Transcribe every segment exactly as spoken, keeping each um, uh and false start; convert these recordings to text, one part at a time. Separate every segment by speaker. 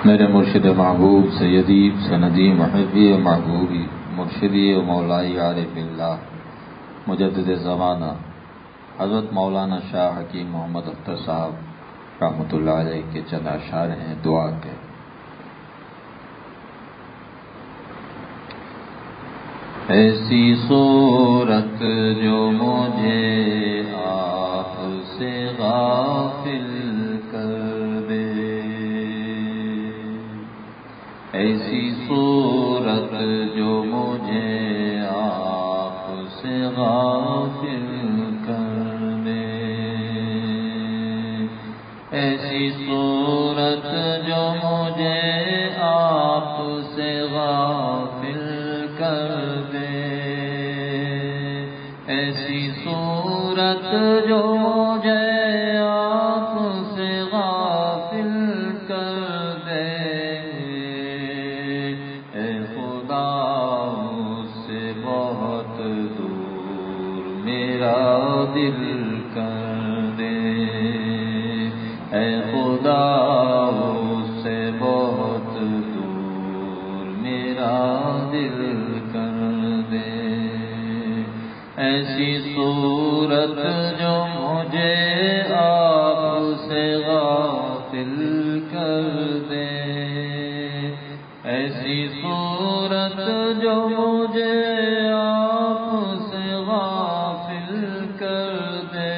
Speaker 1: میرے مرشد محبوب سیدی سندی محبی و محبوبی مرشدی و مولائی عارف اللہ مجدد زمانہ حضرت مولانا شاہ حکیم محمد اختر صاحب رحمۃ اللہ علیہ کے چند اشعار ہیں دعا کے۔ ایسی صورت جو مجھے آپ سے غافل کر دے، ایسی صورت جو مجھے آپ سے غافل کر دے، ایسی صورت جو مجھے آپ سے غافل کر دے، ایسی صورت جو مجھے آپ سے غافل کر دے، اے خدا مجھ سے بہت دور میرا دل کر دے، اے خدا مجھ سے بہت دور میرا دل کر دے، ایسی صورت جو مجھے آپ سے غافل کر دے، ایسی صورت جو مجھے آپ سے غافل کر دے،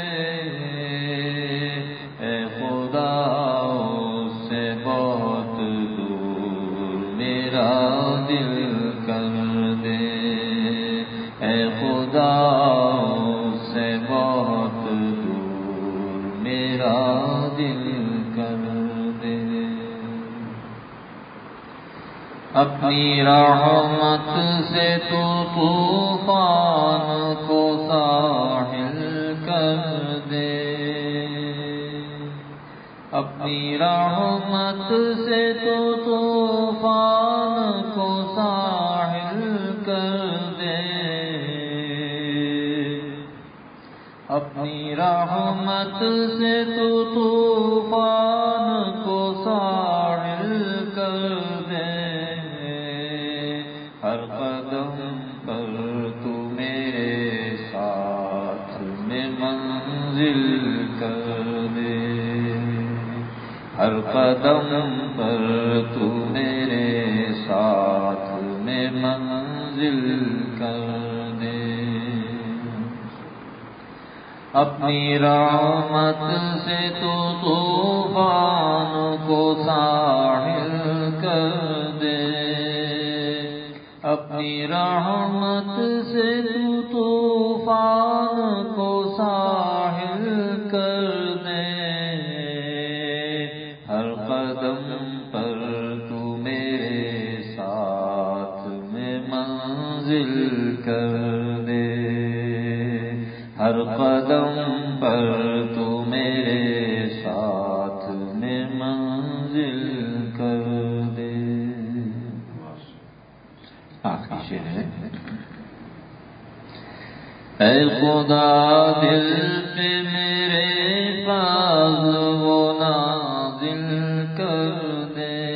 Speaker 1: اے خدا اس سے بہت دور میرا دل کر دے، اے خدا اس سے بہت دور میرا دل کر دے، اپنی رحمت سے تو طوفان کو ساحل کر دے، اپنی رحمت سے تو طوفان کو ساحل کر دے، اپنی رحمت سے تو طوفان کو ساحل کر دے، ہر قدم پر تو میرے ساتھ میں منزل کر دے، ہر قدم پر تو میرے ساتھ میں منزل کر دے، اپنی رحمت سے تو طوفان کو ساحل کر دے، اپنی رحمت سے تو طوفان کو ساحل کر دے، ہر قدم پر تو میرے ساتھ میں منزل کر دے، ہر قدم پر تو میرے ساتھ میں منزل کر دے۔ آخری شعر ہے، اے خدا دل پہ میرے فضل و نازل کر دے،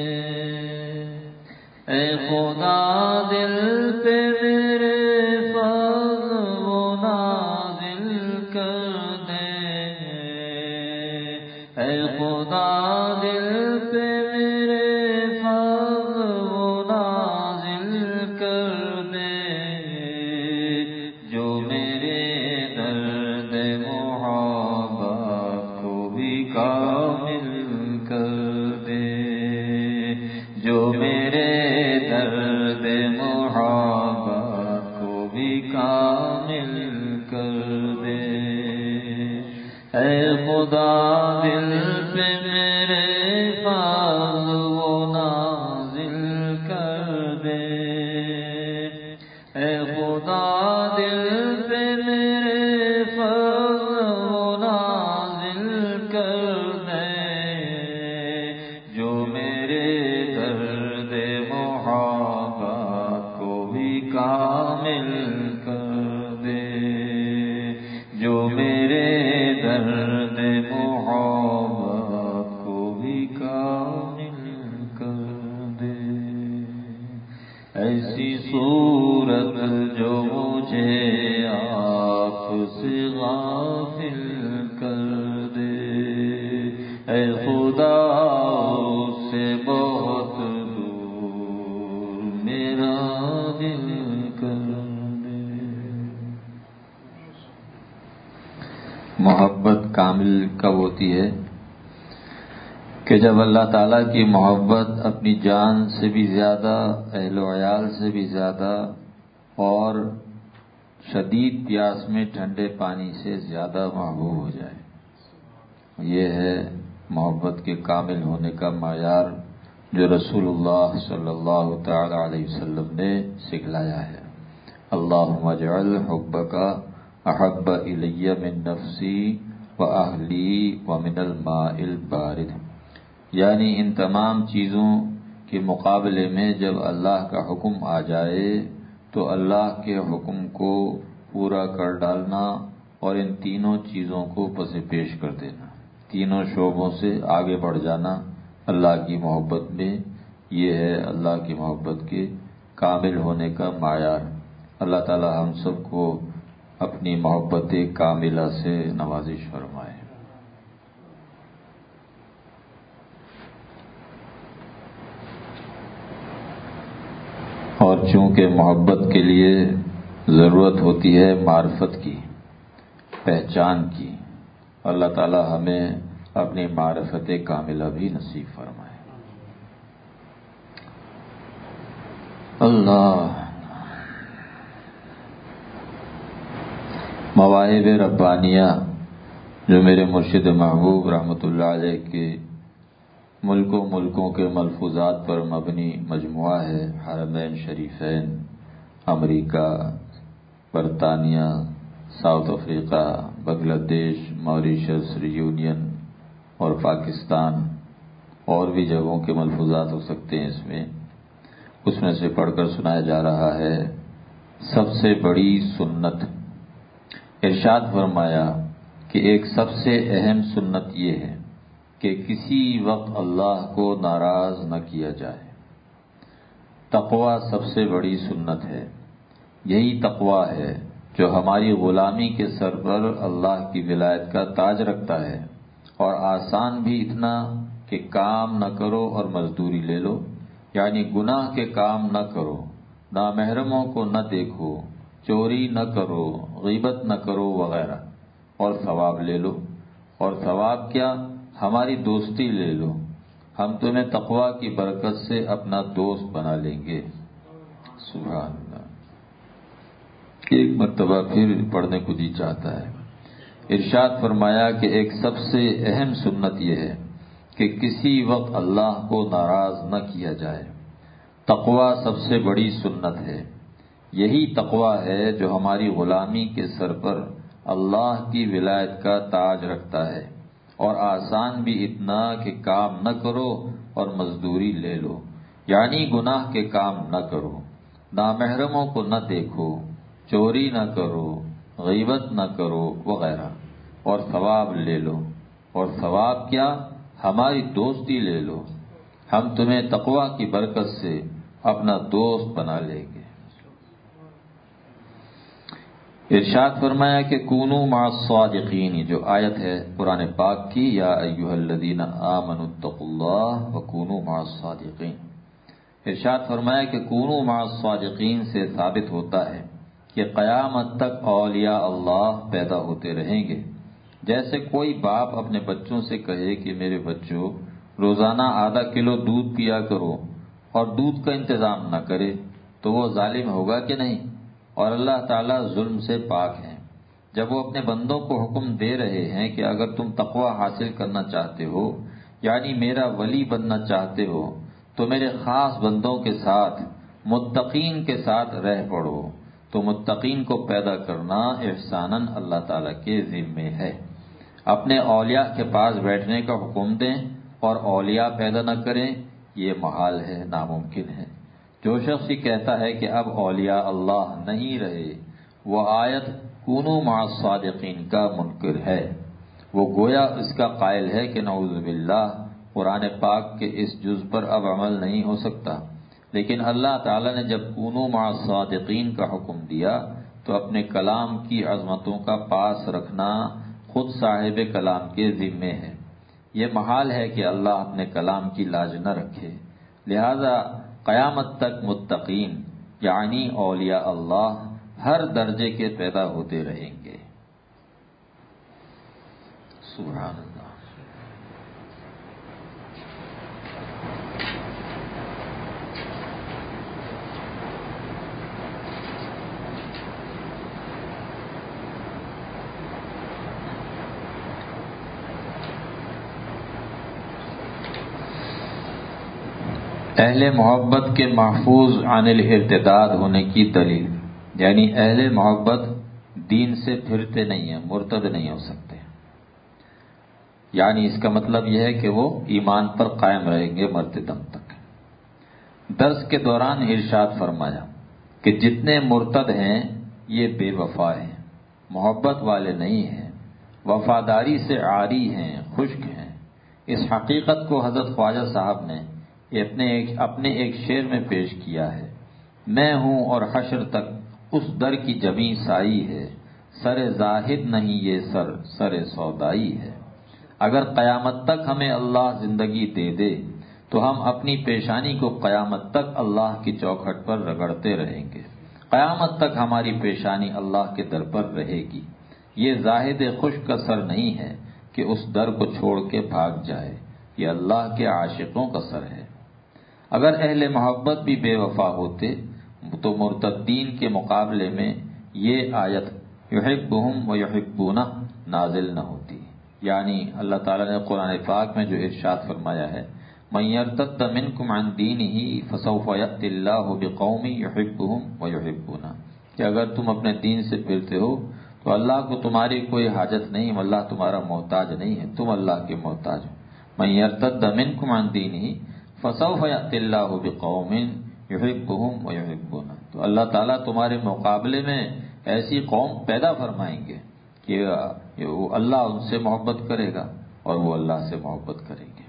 Speaker 1: اے خدا دل پہ میرے فضل و نازل کر دے، اے خدا دل پہ میرے فضل و نازل کر دے، جو میرے درد محبت کو بھی کامل کر دے، جو میرے درد محبت کو بھی کامل کر دے، اے خدا دل پہ میرے فضل و نازل کر دے، اے خدا دل پہ میرے فضل و نازل کر دے، جو میرے درد محبت کو بھی کامل کر دے، جو میرے درد محبت ایسی صورت جو مجھے آپ سے غافل کر دے، اے خدا اس سے بہت دور میرا دل کر دے۔ محبت کامل کب ہوتی ہے؟ کہ جب اللہ تعالیٰ کی محبت اپنی جان سے بھی زیادہ، اہل و عیال سے بھی زیادہ، اور شدید پیاس میں ٹھنڈے پانی سے زیادہ محبوب ہو جائے۔ یہ ہے محبت کے کامل ہونے کا معیار جو رسول اللہ صلی اللہ تعالی علیہ وسلم نے سکھلایا ہے۔ اللہم اجعل حبک احب الی من نفسی و اہلی و من الماء البارد، یعنی ان تمام چیزوں کے مقابلے میں جب اللہ کا حکم آ جائے تو اللہ کے حکم کو پورا کر ڈالنا اور ان تینوں چیزوں کو پس پیش کر دینا، تینوں شعبوں سے آگے بڑھ جانا اللہ کی محبت میں، یہ ہے اللہ کی محبت کے کامل ہونے کا معیار۔ اللہ تعالی ہم سب کو اپنی محبت کاملہ سے نوازش فرمائے۔ اور چونکہ محبت کے لیے ضرورت ہوتی ہے معرفت کی، پہچان کی، اللہ تعالی ہمیں اپنی معرفت کاملہ بھی نصیب فرمائے۔ اللہ مواہب ربانیہ جو میرے مرشد محبوب رحمۃ اللہ علیہ کے ملکوں ملکوں کے ملفوظات پر مبنی مجموعہ ہے، حرمین شریفین، امریکہ، برطانیہ، ساؤتھ افریقہ، بنگلہ دیش، موریشس، ریونین اور پاکستان، اور بھی جگہوں کے ملفوظات ہو سکتے ہیں اس میں اس میں سے پڑھ کر سنایا جا رہا ہے سب سے بڑی سنت۔ ارشاد فرمایا کہ ایک سب سے اہم سنت یہ ہے کہ کسی وقت اللہ کو ناراض نہ کیا جائے۔ تقوی سب سے بڑی سنت ہے۔ یہی تقوی ہے جو ہماری غلامی کے سر پر اللہ کی ولایت کا تاج رکھتا ہے، اور آسان بھی اتنا کہ کام نہ کرو اور مزدوری لے لو، یعنی گناہ کے کام نہ کرو، نامحرموں کو نہ دیکھو، چوری نہ کرو، غیبت نہ کرو وغیرہ، اور ثواب لے لو۔ اور ثواب کیا؟ ہماری دوستی لے لو، ہم تمہیں تقوی کی برکت سے اپنا دوست بنا لیں گے۔ سبحان اللہ، ایک مرتبہ پھر پڑھنے کو جی چاہتا ہے۔ ارشاد فرمایا کہ ایک سب سے اہم سنت یہ ہے کہ کسی وقت اللہ کو ناراض نہ کیا جائے۔ تقوی سب سے بڑی سنت ہے۔ یہی تقوی ہے جو ہماری غلامی کے سر پر اللہ کی ولایت کا تاج رکھتا ہے، اور آسان بھی اتنا کہ کام نہ کرو اور مزدوری لے لو، یعنی گناہ کے کام نہ کرو، نامحرموں کو نہ دیکھو، چوری نہ کرو، غیبت نہ کرو وغیرہ، اور ثواب لے لو۔ اور ثواب کیا؟ ہماری دوستی لے لو، ہم تمہیں تقوی کی برکت سے اپنا دوست بنا لیں گے۔ ارشاد فرمایا کہ کونوا مع الصادقین، جو آیت ہے قرآن پاک کی، یا ایھا الذین آمنوا اتقوا اللہ وکونوا مع الصادقین۔ ارشاد فرمایا کہ کونوا مع الصادقین سے ثابت ہوتا ہے کہ قیامت تک اولیاء اللہ پیدا ہوتے رہیں گے۔ جیسے کوئی باپ اپنے بچوں سے کہے کہ میرے بچوں روزانہ آدھا کلو دودھ پیا کرو، اور دودھ کا انتظام نہ کرے تو وہ ظالم ہوگا کہ نہیں؟ اور اللہ تعالیٰ ظلم سے پاک ہیں۔ جب وہ اپنے بندوں کو حکم دے رہے ہیں کہ اگر تم تقوی حاصل کرنا چاہتے ہو، یعنی میرا ولی بننا چاہتے ہو، تو میرے خاص بندوں کے ساتھ، متقین کے ساتھ رہ پڑو، تو متقین کو پیدا کرنا احساناً اللہ تعالیٰ کے ذمے ہے۔ اپنے اولیاء کے پاس بیٹھنے کا حکم دیں اور اولیاء پیدا نہ کریں، یہ محال ہے، ناممکن ہے۔ جو شخص یہ کہتا ہے کہ اب اولیاء اللہ نہیں رہے، وہ آیت کونوا مع الصادقین کا منکر ہے، وہ گویا اس کا قائل ہے کہ نعوذ باللہ قرآن پاک کے اس جز پر اب عمل نہیں ہو سکتا۔ لیکن اللہ تعالیٰ نے جب کونوا مع الصادقین کا حکم دیا تو اپنے کلام کی عظمتوں کا پاس رکھنا خود صاحب کلام کے ذمے ہے۔ یہ محال ہے کہ اللہ اپنے کلام کی لاج نہ رکھے، لہذا قیامت تک متقین یعنی اولیاء اللہ ہر درجے کے پیدا ہوتے رہیں گے۔ سبحان اللہ۔ اہل محبت کے محفوظ عن الارتداد ہونے کی دلیل، یعنی اہل محبت دین سے پھرتے نہیں ہیں، مرتد نہیں ہو سکتے، یعنی اس کا مطلب یہ ہے کہ وہ ایمان پر قائم رہیں گے مرتے دم تک۔ درس کے دوران ارشاد فرمایا کہ جتنے مرتد ہیں یہ بے وفا ہیں، محبت والے نہیں ہیں، وفاداری سے عاری ہیں، خشک ہیں۔ اس حقیقت کو حضرت خواجہ صاحب نے اپنے ایک اپنے ایک شعر میں پیش کیا ہے۔ میں ہوں اور حشر تک اس در کی جمی سائی ہے، سر زاہد نہیں یہ سر سر سودائی ہے۔ اگر قیامت تک ہمیں اللہ زندگی دے دے تو ہم اپنی پیشانی کو قیامت تک اللہ کی چوکھٹ پر رگڑتے رہیں گے، قیامت تک ہماری پیشانی اللہ کے در پر رہے گی۔ یہ زاہد خشک کا سر نہیں ہے کہ اس در کو چھوڑ کے بھاگ جائے، یہ اللہ کے عاشقوں کا سر ہے۔ اگر اہل محبت بھی بے وفا ہوتے تو مرتدین کے مقابلے میں یہ آیت یحبہم و یحبونہ نازل نہ ہوتی، یعنی اللہ تعالیٰ نے قرآن پاک میں جو ارشاد فرمایا ہے من یرتد منکم عن دینہ فسوف یأتی اللہ بقوم یحبہم و یحبونہ، کہ اگر تم اپنے دین سے پھرتے ہو تو اللہ کو تمہاری کوئی حاجت نہیں، اللہ تمہارا محتاج نہیں ہے، تم اللہ کے محتاج ہو۔ من یرتد منکم عن دینہ فسوف یأتی اللہ بقوم یحبہم و یحبونہ، تو اللہ تعالیٰ تمہارے مقابلے میں ایسی قوم پیدا فرمائیں گے کہ اللہ ان سے محبت کرے گا اور وہ اللہ سے محبت کریں گے۔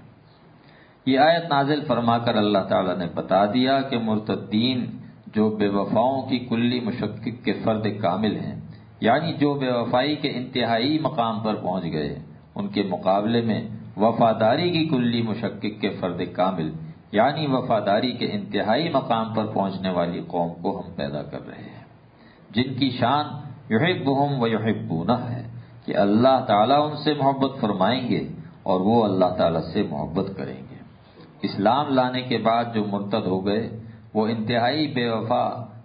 Speaker 1: یہ آیت نازل فرما کر اللہ تعالیٰ نے بتا دیا کہ مرتدین جو بے وفاؤں کی کلی مشقق کے فرد کامل ہیں، یعنی جو بے وفائی کے انتہائی مقام پر پہنچ گئے، ان کے مقابلے میں وفاداری کی کلی مشقق کے فرد کامل یعنی وفاداری کے انتہائی مقام پر پہنچنے والی قوم کو ہم پیدا کر رہے ہیں، جن کی شان یحبہم و یحبونہ ہے کہ اللہ تعالیٰ ان سے محبت فرمائیں گے اور وہ اللہ تعالیٰ سے محبت کریں گے۔ اسلام لانے کے بعد جو مرتد ہو گئے وہ انتہائی بے وفا،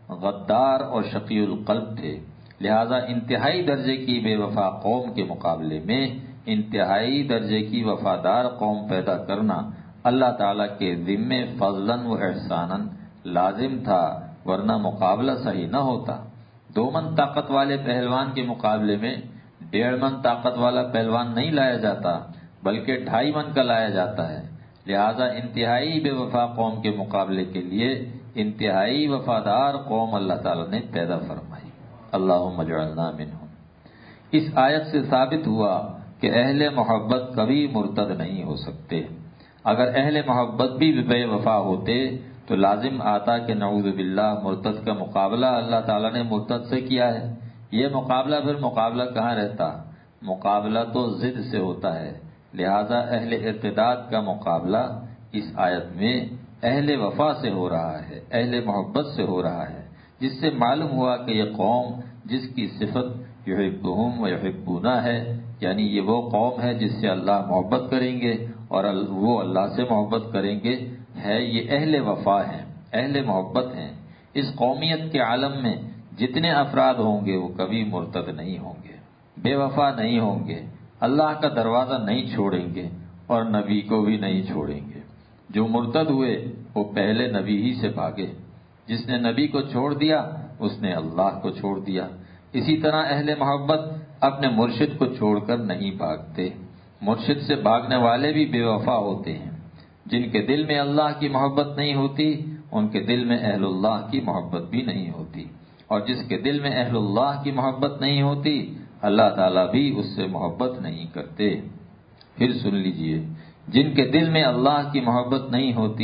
Speaker 1: غدار اور شقی القلب تھے، لہذا انتہائی درجے کی بے وفا قوم کے مقابلے میں انتہائی درجے کی وفادار قوم پیدا کرنا اللہ تعالیٰ کے ذمے فضلاً و احساناً لازم تھا، ورنہ مقابلہ صحیح نہ ہوتا۔ دو من طاقت والے پہلوان کے مقابلے میں ڈیڑھ من طاقت والا پہلوان نہیں لایا جاتا بلکہ ڈھائی من کا لایا جاتا ہے، لہذا انتہائی بے وفا قوم کے مقابلے کے لیے انتہائی وفادار قوم اللہ تعالیٰ نے پیدا فرمائی۔ اللہم اجعلنا منہم۔ اس آیت سے ثابت ہوا کہ اہل محبت کبھی مرتد نہیں ہو سکتے۔ اگر اہل محبت بھی بے وفا ہوتے تو لازم آتا کہ نعوذ باللہ مرتد کا مقابلہ اللہ تعالیٰ نے مرتد سے کیا ہے۔ یہ مقابلہ پھر مقابلہ کہاں رہتا؟ مقابلہ تو ضد سے ہوتا ہے، لہذا اہل ارتداد کا مقابلہ اس آیت میں اہل وفا سے ہو رہا ہے، اہل محبت سے ہو رہا ہے، جس سے معلوم ہوا کہ یہ قوم جس کی صفت یحبہم و یحبونہ ہے، یعنی یہ وہ قوم ہے جس سے اللہ محبت کریں گے اور وہ اللہ سے محبت کریں گے، ہے یہ اہل وفا ہیں، اہل محبت ہیں۔ اس قومیت کے عالم میں جتنے افراد ہوں گے وہ کبھی مرتد نہیں ہوں گے، بے وفا نہیں ہوں گے، اللہ کا دروازہ نہیں چھوڑیں گے اور نبی کو بھی نہیں چھوڑیں گے۔ جو مرتد ہوئے وہ پہلے نبی ہی سے بھاگے، جس نے نبی کو چھوڑ دیا اس نے اللہ کو چھوڑ دیا۔ اسی طرح اہل محبت اپنے مرشد کو چھوڑ کر نہیں بھاگتے، مرشد سے بھاگنے والے بھی بے وفا ہوتے ہیں۔ جن کے دل میں اللہ کی محبت نہیں ہوتی ان کے دل میں اہل اللہ کی محبت بھی نہیں ہوتی، اور جس کے دل میں اہل اللہ کی محبت نہیں ہوتی اللہ تعالیٰ بھی اس سے محبت نہیں کرتے۔ پھر سن لیجئے، جن کے دل میں اللہ کی محبت نہیں ہوتی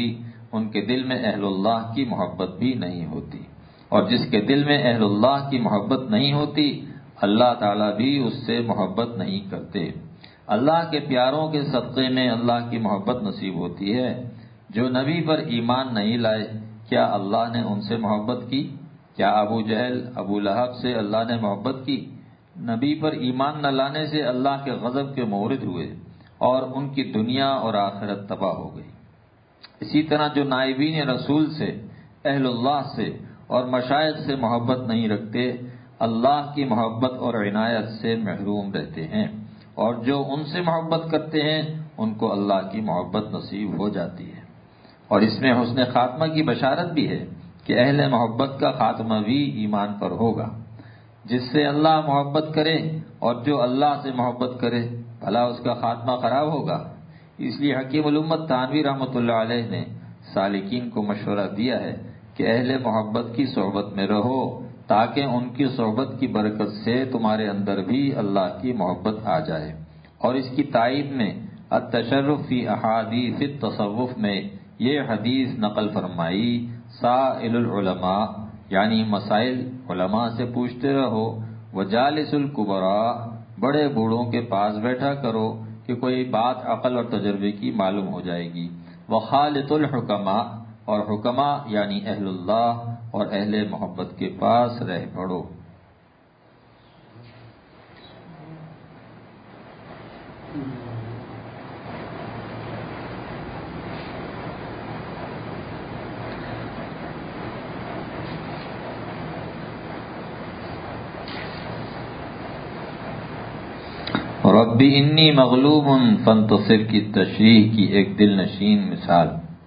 Speaker 1: ان کے دل میں اہل اللہ کی محبت بھی نہیں ہوتی، اور جس کے دل میں اہل اللہ کی محبت نہیں ہوتی اللہ تعالیٰ بھی اس سے محبت نہیں کرتے۔ اللہ کے پیاروں کے صدقے میں اللہ کی محبت نصیب ہوتی ہے۔ جو نبی پر ایمان نہیں لائے، کیا اللہ نے ان سے محبت کی؟ کیا ابو جہل، ابو لہب سے اللہ نے محبت کی؟ نبی پر ایمان نہ لانے سے اللہ کے غضب کے مورد ہوئے اور ان کی دنیا اور آخرت تباہ ہو گئی۔ اسی طرح جو نائبین رسول سے، اہل اللہ سے اور مشائخ سے محبت نہیں رکھتے، اللہ کی محبت اور عنایت سے محروم رہتے ہیں، اور جو ان سے محبت کرتے ہیں ان کو اللہ کی محبت نصیب ہو جاتی ہے۔ اور اس میں حسن خاتمہ کی بشارت بھی ہے کہ اہل محبت کا خاتمہ بھی ایمان پر ہوگا۔ جس سے اللہ محبت کرے اور جو اللہ سے محبت کرے، بھلا اس کا خاتمہ خراب ہوگا؟ اس لیے حکیم الامت تھانوی رحمۃ اللہ علیہ نے سالکین کو مشورہ دیا ہے کہ اہل محبت کی صحبت میں رہو، تاکہ ان کی صحبت کی برکت سے تمہارے اندر بھی اللہ کی محبت آ جائے۔ اور اس کی تائید میں التشرف فی احادیث التصوف میں یہ حدیث نقل فرمائی، سائل العلماء، یعنی مسائل علماء سے پوچھتے رہو، وجالس الکبراء، بڑے بوڑھوں کے پاس بیٹھا کرو کہ کوئی بات عقل اور تجربے کی معلوم ہو جائے گی، وخالط الحکماء، اور حکماء یعنی اہل اللہ اور اہل محبت کے پاس رہ پڑو۔ رب انی مغلوب فانتصر کی تشریح کی ایک دل نشین مثال۔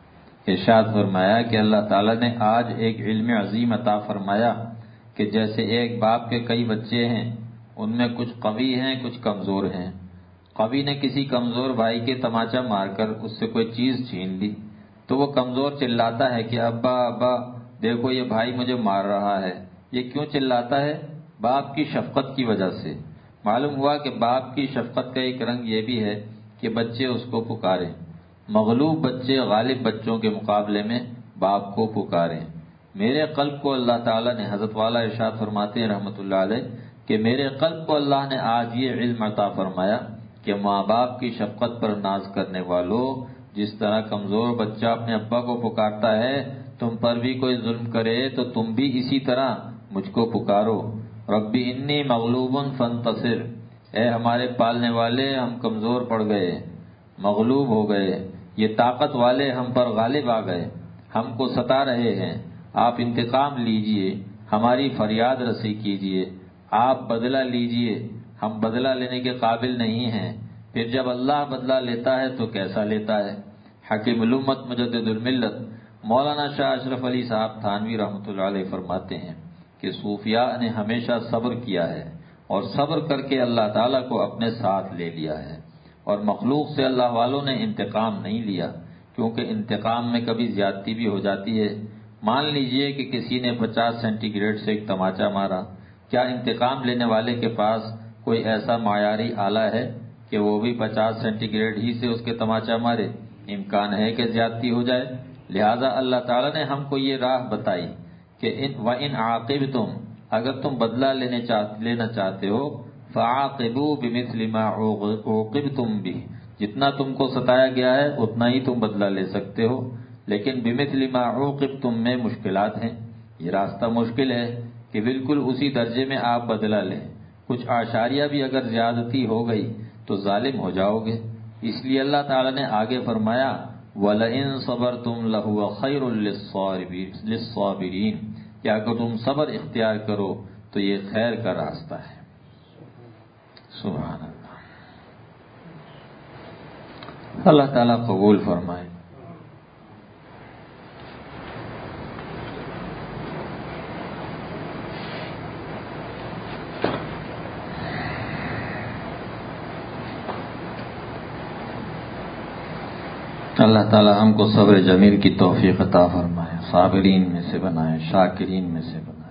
Speaker 1: ارشاد فرمایا کہ اللہ تعالیٰ نے آج ایک علم عظیم عطا فرمایا کہ جیسے ایک باپ کے کئی بچے ہیں، ان میں کچھ قوی ہیں، کچھ کمزور ہیں۔ قوی نے کسی کمزور بھائی کے تماچا مار کر اس سے کوئی چیز چھین لی تو وہ کمزور چلاتا ہے کہ ابا ابا دیکھو یہ بھائی مجھے مار رہا ہے۔ یہ کیوں چلاتا ہے؟ باپ کی شفقت کی وجہ سے۔ معلوم ہوا کہ باپ کی شفقت کا ایک رنگ یہ بھی ہے کہ بچے اس کو پکاریں، مغلوب بچے غالب بچوں کے مقابلے میں باپ کو پکاریں۔ میرے قلب کو اللہ تعالیٰ نے، حضرت والا ارشاد فرماتے ہیں رحمۃ اللہ علیہ کہ میرے قلب کو اللہ نے آج یہ علم عطا فرمایا کہ ماں باپ کی شفقت پر ناز کرنے والوں، جس طرح کمزور بچہ اپنے ابا کو پکارتا ہے، تم پر بھی کوئی ظلم کرے تو تم بھی اسی طرح مجھ کو پکارو۔ رب انی مغلوب فانتصر، اے ہمارے پالنے والے ہم کمزور پڑ گئے، مغلوب ہو گئے، یہ طاقت والے ہم پر غالب آ گئے، ہم کو ستا رہے ہیں، آپ انتقام لیجئے، ہماری فریاد رسی کیجئے، آپ بدلہ لیجئے، ہم بدلہ لینے کے قابل نہیں ہیں۔ پھر جب اللہ بدلہ لیتا ہے تو کیسا لیتا ہے؟ حکیم الامت مجدد الملت مولانا شاہ اشرف علی صاحب تھانوی رحمۃ اللہ علیہ فرماتے ہیں کہ صوفیاء نے ہمیشہ صبر کیا ہے اور صبر کر کے اللہ تعالیٰ کو اپنے ساتھ لے لیا ہے، اور مخلوق سے اللہ والوں نے انتقام نہیں لیا، کیونکہ انتقام میں کبھی زیادتی بھی ہو جاتی ہے۔ مان لیجئے کہ کسی نے پچاس سینٹی گریڈ سے ایک تماچا مارا، کیا انتقام لینے والے کے پاس کوئی ایسا معیاری آلہ ہے کہ وہ بھی پچاس سینٹی گریڈ ہی سے اس کے تماچا مارے؟ امکان ہے کہ زیادتی ہو جائے۔ لہذا اللہ تعالیٰ نے ہم کو یہ راہ بتائی کہ ان وَإِنْ عَاقِبْتُمْ، اگر تم بدلہ لینے چاہتے لینا چاہتے ہو، فَعَاقِبُوا بِمِثْلِ مَا عُوقِبْتُمْ بِهِ، جتنا تم کو ستایا گیا ہے اتنا ہی تم بدلہ لے سکتے ہو، لیکن بِمِثْلِ مَا عُوقِبْتُمْ میں مشکلات ہیں۔ یہ راستہ مشکل ہے کہ بالکل اسی درجے میں آپ بدلہ لیں، کچھ اعشاریہ بھی اگر زیادتی ہو گئی تو ظالم ہو جاؤ گے۔ اس لیے اللہ تعالیٰ نے آگے فرمایا وَلَئِن صَبَرْتُمْ لَهُوَ خَيْرٌ لِلصَّابِرِينَ، کہ اگر تم صبر اختیار کرو تو یہ خیر کا راستہ ہے۔ سبحان اللہ، اللہ تعالیٰ قبول فرمائے۔ اللہ تعالیٰ ہم کو صبر جمیل کی توفیق عطا فرمائے، صابرین میں سے بنائے، شاکرین میں سے بنائے۔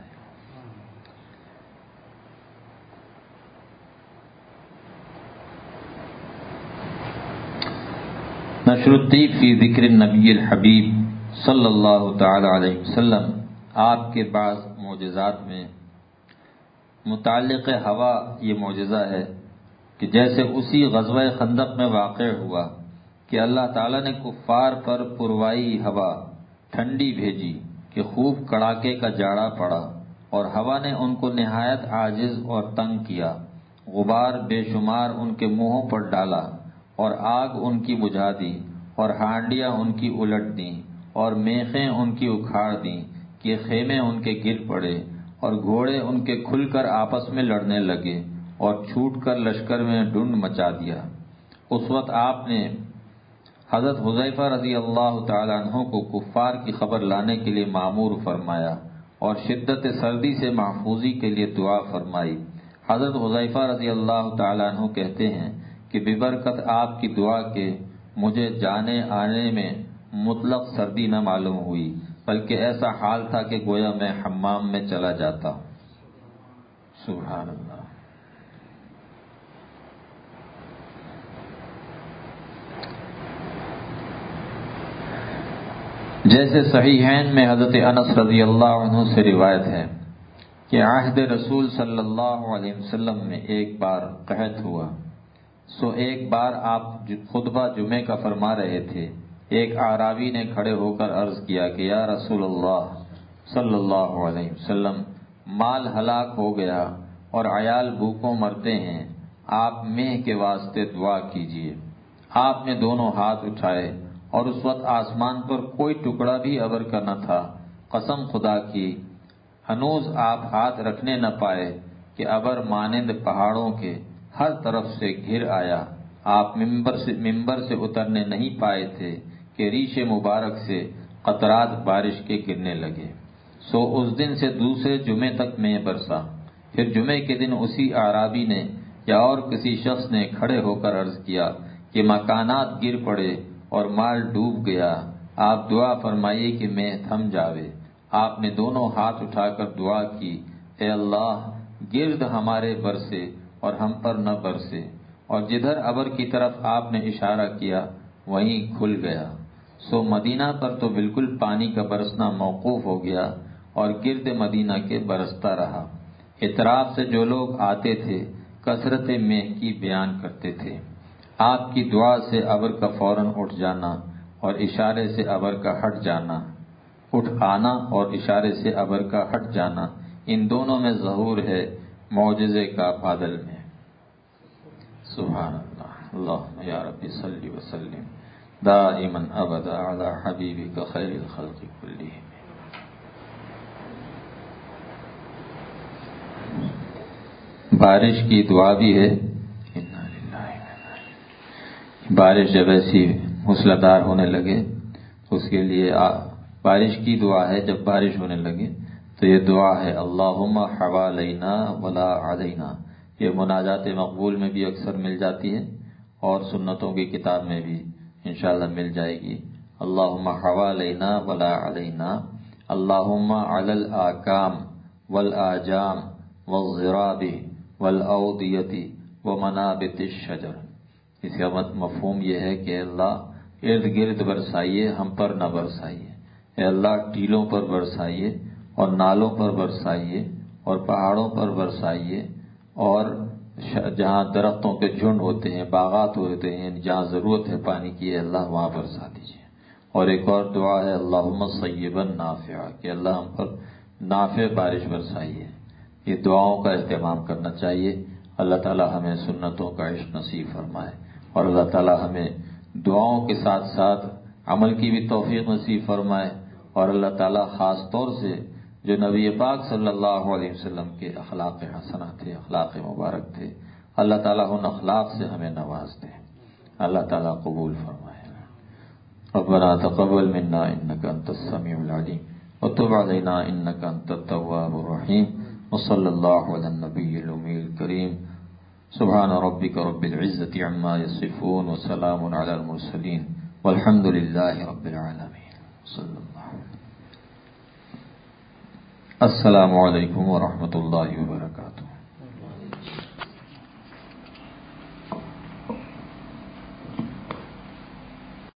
Speaker 1: نشر الطیب فی ذکر النبی الحبیب صلی اللہ تعالی علیہ وسلم آپ کے بعض معجزات میں متعلق ہوا یہ معجزہ ہے کہ جیسے اسی غزوہ خندق میں واقع ہوا کہ اللہ تعالیٰ نے کفار پر پروائی ہوا ٹھنڈی بھیجی کہ خوب کڑاکے کا جاڑا پڑا، اور ہوا نے ان کو نہایت عاجز اور تنگ کیا، غبار بے شمار ان کے منہوں پر ڈالا، اور آگ ان کی بجھا دی، اور ہانڈیاں ان کی الٹ دیں، اور میخیں ان کی اکھاڑ دیں کہ خیمے ان کے گر پڑے، اور گھوڑے ان کے کھل کر آپس میں لڑنے لگے، اور چھوٹ کر لشکر میں ڈھنڈ مچا دیا۔ اس وقت آپ نے حضرت حذیفہ رضی اللہ تعالیٰ عنہ کو کفار کی خبر لانے کے لیے مامور فرمایا اور شدت سردی سے محفوظی کے لیے دعا فرمائی۔ حضرت حذیفہ رضی اللہ تعالیٰ عنہ کہتے ہیں کہ ببرکت آپ کی دعا کے مجھے جانے آنے میں مطلق سردی نہ معلوم ہوئی، بلکہ ایسا حال تھا کہ گویا میں حمام میں چلا جاتا ہوں۔ سبحان اللہ۔ جیسے صحیحین میں حضرت انس رضی اللہ عنہ سے روایت ہے کہ عہد رسول صلی اللہ علیہ وسلم میں ایک بار قحط ہوا، سو ایک بار آپ خطبہ جمعے کا فرما رہے تھے، ایک اعرابی نے کھڑے ہو کر عرض کیا کہ یا رسول اللہ صلی اللہ علیہ وسلم، مال ہلاک ہو گیا اور عیال بھوکوں مرتے ہیں، آپ مہ کے واسطے دعا کیجیے۔ آپ نے دونوں ہاتھ اٹھائے اور اس وقت آسمان پر کوئی ٹکڑا بھی ابر کا نہ تھا، قسم خدا کی ہنوز آپ ہاتھ رکھنے نہ پائے کہ ابر مانند پہاڑوں کے ہر طرف سے گھر آیا، آپ ممبر سے ممبر سے اترنے نہیں پائے تھے کہ ریش مبارک سے قطرات بارش کے گرنے لگے۔ سو اس دن سے دوسرے جمعے تک میں برسا۔ پھر جمعے کے دن اسی اعرابی نے یا اور کسی شخص نے کھڑے ہو کر عرض کیا کہ مکانات گر پڑے اور مال ڈوب گیا، آپ دعا فرمائیے کہ میں تھم جاوے۔ آپ نے دونوں ہاتھ اٹھا کر دعا کی، اے اللہ گرد ہمارے برسے اور ہم پر نہ برسے، اور جدھر ابر کی طرف آپ نے اشارہ کیا وہیں کھل گیا۔ سو مدینہ پر تو بالکل پانی کا برسنا موقوف ہو گیا اور گرد مدینہ کے برستا رہا۔ اطراف سے جو لوگ آتے تھے کثرت مہ کی بیان کرتے تھے۔ آپ کی دعا سے ابر کا فوراً اٹھ جانا اور اشارے سے ابر کا ہٹ جانا، اٹھ آنا اور اشارے سے ابر کا ہٹ جانا، ان دونوں میں ظہور ہے معجزے کا بادل میں۔ سبحان اللہ۔ اللہم یا رب صلی وسلم دائما ابدا علی حبیبک خیر الخلق کلہم۔ بارش کی دعا بھی ہے۔ بارش جب ایسی موسلادھار ہونے لگے تو اس کے لیے بارش کی دعا ہے، جب بارش ہونے لگے تو یہ دعا ہے اللہم حوالینا ولا علینا۔ یہ مناجات مقبول میں بھی اکثر مل جاتی ہے اور سنتوں کی کتاب میں بھی انشاءاللہ مل جائے گی۔ اللہم حوالینا ولا علینا، اللہم علی الاکام والآجام والغراب والاودیۃ ومنابت الشجر۔ اس کا مفہوم یہ ہے کہ اللہ ارد گرد برسائیے، ہم پر نہ برسائیے، اے اللہ ٹیلوں پر برسائیے اور نالوں پر برسائیے اور پہاڑوں پر برسائیے، اور جہاں درختوں کے جھنڈ ہوتے ہیں، باغات ہوتے ہیں، جہاں ضرورت ہے پانی کی، اے اللہ وہاں برسا دیجیے۔ اور ایک اور دعا ہے اللہم صیبا نافعا، کہ اللہ ہم پر نافع بارش برسائیے۔ یہ دعاؤں کا اہتمام کرنا چاہیے۔ اللہ تعالی ہمیں سنتوں کا عشق نصیب فرمائے، اور اللہ تعالی ہمیں دعاؤں کے ساتھ ساتھ عمل کی بھی توفیق نصیب فرمائے، اور اللہ تعالی خاص طور سے جو نبی پاک صلی اللہ علیہ وسلم کے اخلاق حسنہ تھے، اخلاق مبارک تھے، اللہ تعالی ان اخلاق سے ہمیں نواز دے، اللہ تعالی قبول فرمائے۔ ربنا تقبل منا انك انت السميع العليم وتب علينا انك انت التواب الرحيم وصلى الله على النبي الامي الكريم سبحان ربك رب العزة عما يصفون وسلام على المرسلين والحمد لله رب العالمين صلى الله عليه وسلم۔ السلام علیکم ورحمۃ اللہ وبرکاتہ۔